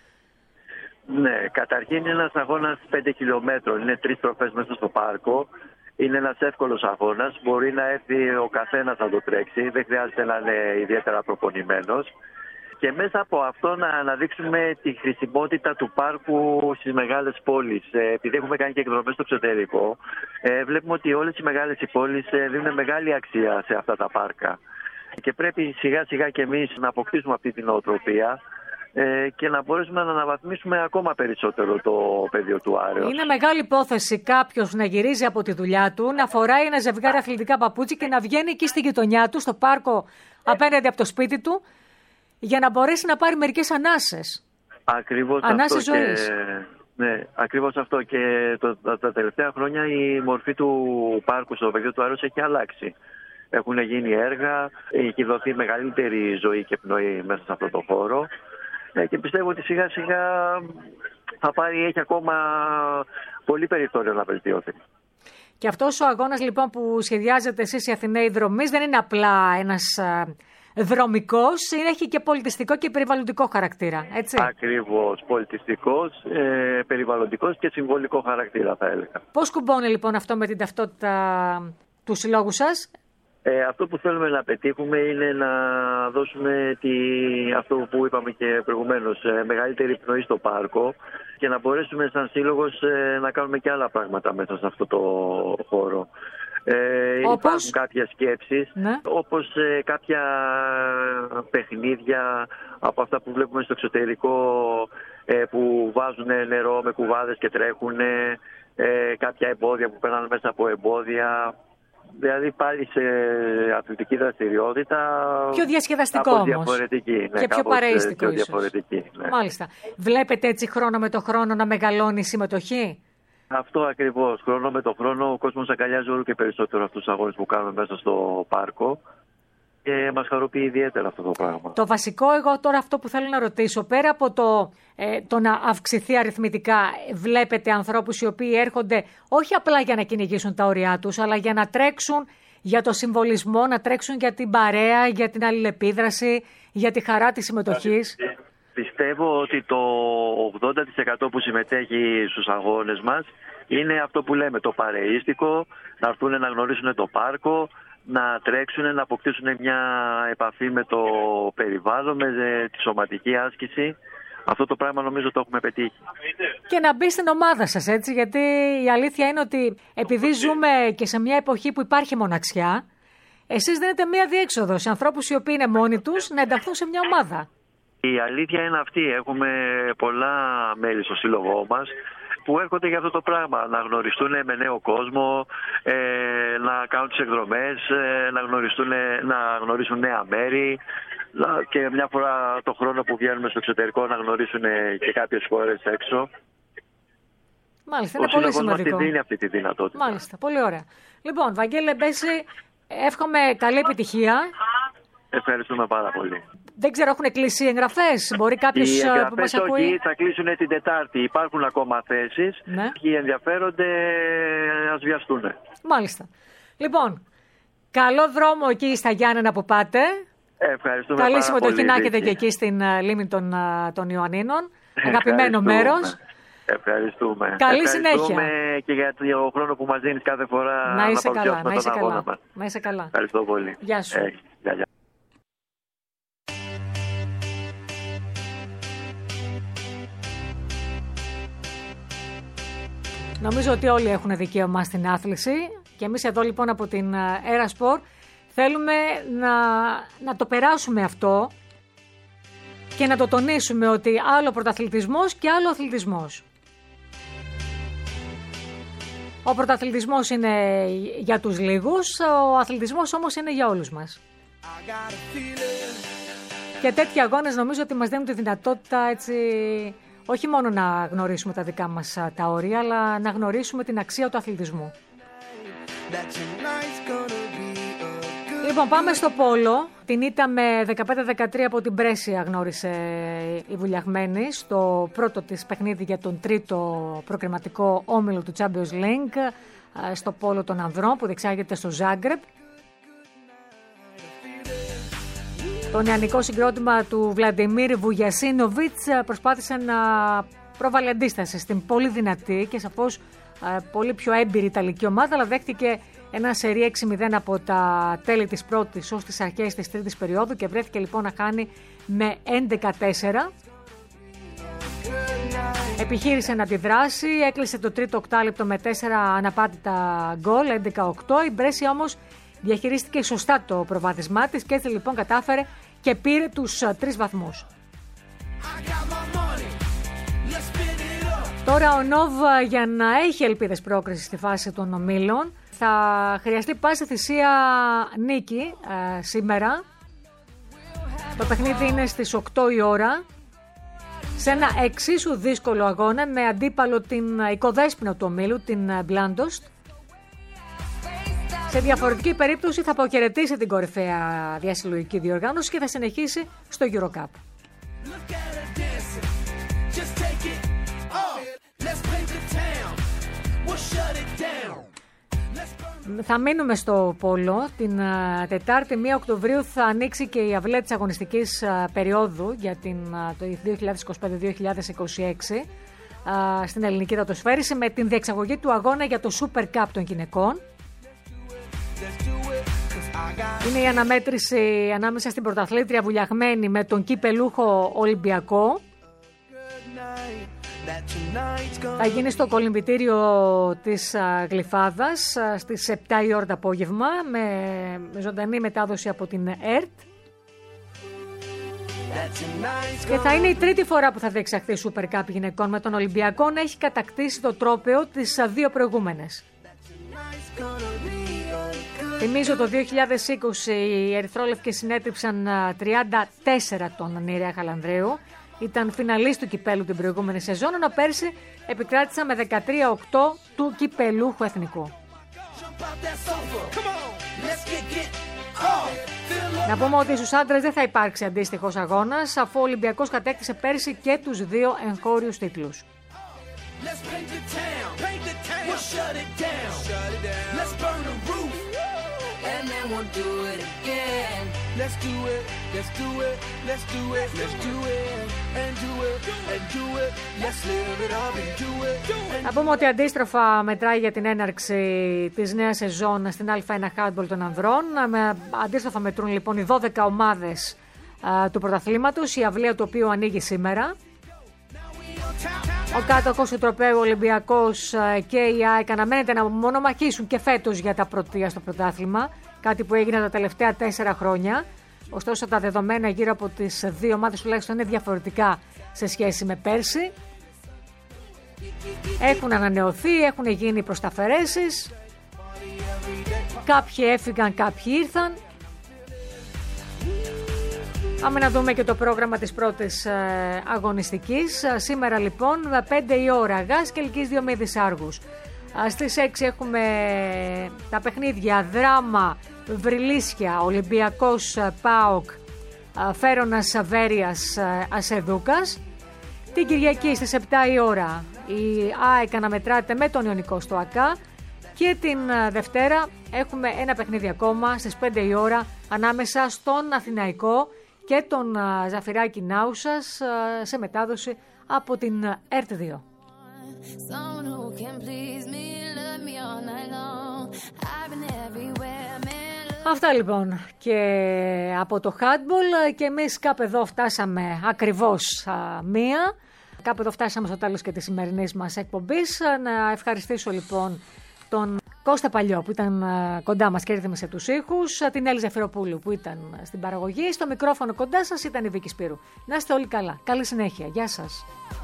Ναι, καταρχήν είναι ένας αγώνας 5 χιλιόμετρων, είναι 3 στροφές μέσα στο πάρκο. Είναι ένας εύκολος αγώνας, μπορεί να έρθει ο καθένας να το τρέξει, δεν χρειάζεται να είναι ιδιαίτερα προπονημένος. Και μέσα από αυτό να αναδείξουμε τη χρησιμότητα του πάρκου στις μεγάλες πόλεις. Επειδή έχουμε κάνει και εκδρομές στο εξωτερικό, βλέπουμε ότι όλες οι μεγάλες πόλεις δίνουν μεγάλη αξία σε αυτά τα πάρκα. Και πρέπει σιγά σιγά και εμείς να αποκτήσουμε αυτή την νοοτροπία και να μπορέσουμε να αναβαθμίσουμε ακόμα περισσότερο το πεδίο του Άρεως. Είναι μεγάλη υπόθεση κάποιος να γυρίζει από τη δουλειά του, να φοράει ένα ζευγάρι αθλητικά παπούτσι και να βγαίνει εκεί στη γειτονιά του, στο πάρκο απέναντι από το σπίτι του, για να μπορέσει να πάρει μερικές ανάσες. Ακριβώς ανάσες αυτό. ζωής. Ναι, ακριβώς αυτό. Και τα τελευταία χρόνια η μορφή του πάρκου στο πεδίο του Άρεως έχει αλλάξει. Έχουν γίνει έργα, έχει δοθεί μεγαλύτερη ζωή και πνοή μέσα σε αυτό το χώρο. Και πιστεύω ότι σιγά σιγά έχει ακόμα πολύ περιθώριο να βελτιωθεί. Και αυτός ο αγώνας λοιπόν που σχεδιάζετε εσείς οι Αθηναίοι δρομείς δεν είναι απλά ένας δρομικός, έχει και πολιτιστικό και περιβαλλοντικό χαρακτήρα, έτσι? Ακριβώς, πολιτιστικός, περιβαλλοντικός και συμβολικό χαρακτήρα θα έλεγα. Πώς κουμπώνει λοιπόν αυτό με την ταυτότητα του συλλόγου σας? Αυτό που θέλουμε να πετύχουμε είναι να δώσουμε αυτό που είπαμε και προηγουμένως, μεγαλύτερη πνοή στο πάρκο και να μπορέσουμε σαν σύλλογος να κάνουμε και άλλα πράγματα μέσα σε αυτό το χώρο. Υπάρχουν κάποιες σκέψεις, ναι, όπως κάποια παιχνίδια από αυτά που βλέπουμε στο εξωτερικό που βάζουν νερό με κουβάδες και τρέχουν, κάποια εμπόδια που περνάνε μέσα από εμπόδια. Δηλαδή πάλι σε αθλητική δραστηριότητα. Πιο διασκεδαστικό όμως. Διαφορετική. Και πιο παρεΐστικο ίσως. Διαφορετική, ναι. Μάλιστα. Βλέπετε έτσι χρόνο με το χρόνο να μεγαλώνει η συμμετοχή? Αυτό ακριβώς. Χρόνο με το χρόνο ο κόσμος αγκαλιάζει όλο και περισσότερο αυτούς τους αγώνες που κάνουμε μέσα στο πάρκο. Και μας χαροποιεί ιδιαίτερα αυτό το πράγμα. Το βασικό, εγώ τώρα αυτό που θέλω να ρωτήσω, πέρα από το να αυξηθεί αριθμητικά, βλέπετε ανθρώπους οι οποίοι έρχονται όχι απλά για να κυνηγήσουν τα όρια τους, αλλά για να τρέξουν για το συμβολισμό, να τρέξουν για την παρέα, για την αλληλεπίδραση, για τη χαρά της συμμετοχής? Πιστεύω ότι το 80% που συμμετέχει στους αγώνες μας είναι αυτό που λέμε, το παρεΐστικο, να έρθουν να γνωρίσουν το πάρκο, να τρέξουν, να αποκτήσουν μια επαφή με το περιβάλλον, με τη σωματική άσκηση. Αυτό το πράγμα νομίζω το έχουμε πετύχει. Και να μπει στην ομάδα σας, έτσι, γιατί η αλήθεια είναι ότι επειδή ζούμε και σε μια εποχή που υπάρχει μοναξιά, εσείς δίνετε μια διέξοδο σε ανθρώπους οι οποίοι είναι μόνοι τους να ενταχθούν σε μια ομάδα. Η αλήθεια είναι αυτή. Έχουμε πολλά μέλη στο σύλλογό μας που έρχονται για αυτό το πράγμα, να γνωριστούν με νέο κόσμο, να κάνουν τις εκδρομές, να γνωρίσουν νέα μέρη και μια φορά το χρόνο που βγαίνουμε στο εξωτερικό να γνωρίσουν και κάποιες χώρες έξω. Μάλιστα, είναι πολύ σημαντικό. Μας δίνει αυτή τη δυνατότητα. Μάλιστα, πολύ ωραία. Λοιπόν, Βαγγέλη Μπέση, εύχομαι καλή επιτυχία. Ευχαριστούμε πάρα πολύ. Δεν ξέρω, έχουν κλείσει εγγραφές? Μπορεί κάποιος που μας ακούει? Όχι, θα κλείσουν την Τετάρτη. Υπάρχουν ακόμα θέσεις. Ναι. Οι ενδιαφέρονται ας βιαστούν. Μάλιστα. Λοιπόν, καλό δρόμο εκεί στα Γιάννενα που πάτε. Ευχαριστούμε. Καλή συμμετοχή να έχετε και εκεί στην λίμνη των Ιωαννίνων. Αγαπημένο μέρος. Ευχαριστούμε. Καλή συνέχεια. Και για τον χρόνο που μας δίνεις κάθε φορά να παρουσιάσουμε τον αγώνα μας. Να είσαι καλά. Ευχαριστώ πολύ. Γεια σου. Γεια. Νομίζω ότι όλοι έχουν δικαίωμα στην άθληση και εμείς εδώ λοιπόν από την Aerosport θέλουμε να το περάσουμε αυτό και να το τονίσουμε ότι άλλο πρωταθλητισμός και άλλο αθλητισμός. Ο πρωταθλητισμός είναι για τους λίγους, ο αθλητισμός όμως είναι για όλους μας. Και τέτοιοι αγώνες νομίζω ότι μας δίνουν τη δυνατότητα έτσι, όχι μόνο να γνωρίσουμε τα δικά μας τα όρια, αλλά να γνωρίσουμε την αξία του αθλητισμού. Λοιπόν, πάμε στο πόλο. Την ήττα με 15-13 από την Μπρέσια γνώρισε η Βουλιαγμένη στο πρώτο της παιχνίδι για τον τρίτο προκριματικό όμιλο του Champions League στο πόλο των ανδρών που διεξάγεται στο Ζάγκρεπ. Το νεανικό συγκρότημα του Βλαντιμίρ Βουγιασίνοβιτς προσπάθησε να προβάλλει αντίσταση στην πολύ δυνατή και σαφώς πολύ πιο έμπειρη Ιταλική ομάδα, αλλά δέχτηκε ένα σερί 6-0 από τα τέλη της πρώτης ως τις αρχές της τρίτης περίοδου και βρέθηκε λοιπόν να χάνει με 11-4. Επιχείρησε να αντιδράσει, έκλεισε το τρίτο οκτάλεπτο με 4 αναπάντητα γκολ, 11-8. Η Μπρέσια όμως διαχειρίστηκε σωστά το προβάδισμά της και έτσι λοιπόν κατάφερε και πήρε τους 3 βαθμούς. Τώρα ο Νόβ για να έχει ελπίδες πρόκρισης στη φάση των ομίλων θα χρειαστεί πάση θυσία νίκη σήμερα. Το παιχνίδι είναι στις 8 η ώρα σε ένα εξίσου δύσκολο αγώνα με αντίπαλο την οικοδέσποινα του ομίλου, την Μπλάντοστ. Σε διαφορετική περίπτωση θα αποχαιρετήσει την κορυφαία διασυλλογική διοργάνωση και θα συνεχίσει στο EuroCup. Θα μείνουμε στο πόλο. Την Τετάρτη 1 Οκτωβρίου θα ανοίξει και η αυλαία της αγωνιστικής περίοδου για το 2025-2026 στην ελληνική δατοσφαίριση με την διεξαγωγή του αγώνα για το Super Cup των γυναικών. Είναι η αναμέτρηση ανάμεσα στην πρωταθλήτρια Βουλιαγμένη με τον κυπελούχο Ολυμπιακό. Θα γίνει στο κολυμβητήριο της Γλυφάδας στις 7 η ώρα το απόγευμα με ζωντανή μετάδοση από την ΕΡΤ. Και θα είναι η τρίτη φορά που θα διεξαχθεί Super Cup γυναικών με τον Ολυμπιακό να έχει κατακτήσει το τρόπαιο τις 2 προηγούμενες. Θυμίζω το 2020 οι ερυθρόλευκες συνέτριψαν 34 τον Νηρέα Χαλανδρέου. Ήταν φιναλίστ του κυπέλου την προηγούμενη σεζόν, ενώ πέρσι επικράτησαν με 13-8 του κυπελούχου εθνικού. Να πούμε ότι στους άντρες δεν θα υπάρξει αντίστοιχος αγώνας, αφού ο Ολυμπιακός κατέκτησε πέρσι και τους 2 εγχώριους τίτλους. Να πούμε ότι αντίστροφα μετράει για την έναρξη της νέας σεζόν στην Α1 Handball των ανδρών. Αντίστροφα μετρούν λοιπόν οι 12 ομάδες του πρωταθλήματος, η αυλαία του οποίου ανοίγει σήμερα. Ο κάτοχος του τροπαίου Ολυμπιακός και η ΑΕΚ αναμένεται να μονομαχήσουν και φέτος για τα πρωτεία στο πρωτάθλημα, κάτι που έγινε τα τελευταία 4 χρόνια. Ωστόσο τα δεδομένα γύρω από τις 2 ομάδες τουλάχιστον είναι διαφορετικά σε σχέση με πέρσι. Έχουν ανανεωθεί, έχουν γίνει προσταφαιρέσεις. Κάποιοι έφυγαν, κάποιοι ήρθαν. Πάμε να δούμε και το πρόγραμμα της πρώτης αγωνιστικής. Σήμερα λοιπόν 5 η ώρα Γάς και Ελκής Διομήδης Άργους. Στις 6 έχουμε τα παιχνίδια Δράμα, Βρυλίσια, Ολυμπιακός ΠΑΟΚ, Φέρονας Σαβέρειας, Ασεδούκας. Την Κυριακή στις 7 η ώρα η ΑΕΚ αναμετράται με τον Ιωνικό στο ΑΚΑ. Και την Δευτέρα έχουμε ένα παιχνίδι ακόμα στις 5 η ώρα ανάμεσα στον Αθηναϊκό και τον Ζαφυράκη Νάουσας σε μετάδοση από την ΕΡΤ2. Αυτά λοιπόν και από το handball και εμείς κάπου εδώ φτάσαμε ακριβώς 1. Κάπου εδώ φτάσαμε στο τέλος και της σημερινής μας εκπομπής. Να ευχαριστήσω λοιπόν τον Κώστα Παλιό που ήταν κοντά μας και ρύθμισε τους ήχους, την Έλλη Ζαφυροπούλου που ήταν στην παραγωγή. Στο μικρόφωνο κοντά σας ήταν η Βίκη Σπύρου. Να είστε όλοι καλά. Καλή συνέχεια. Γεια σας.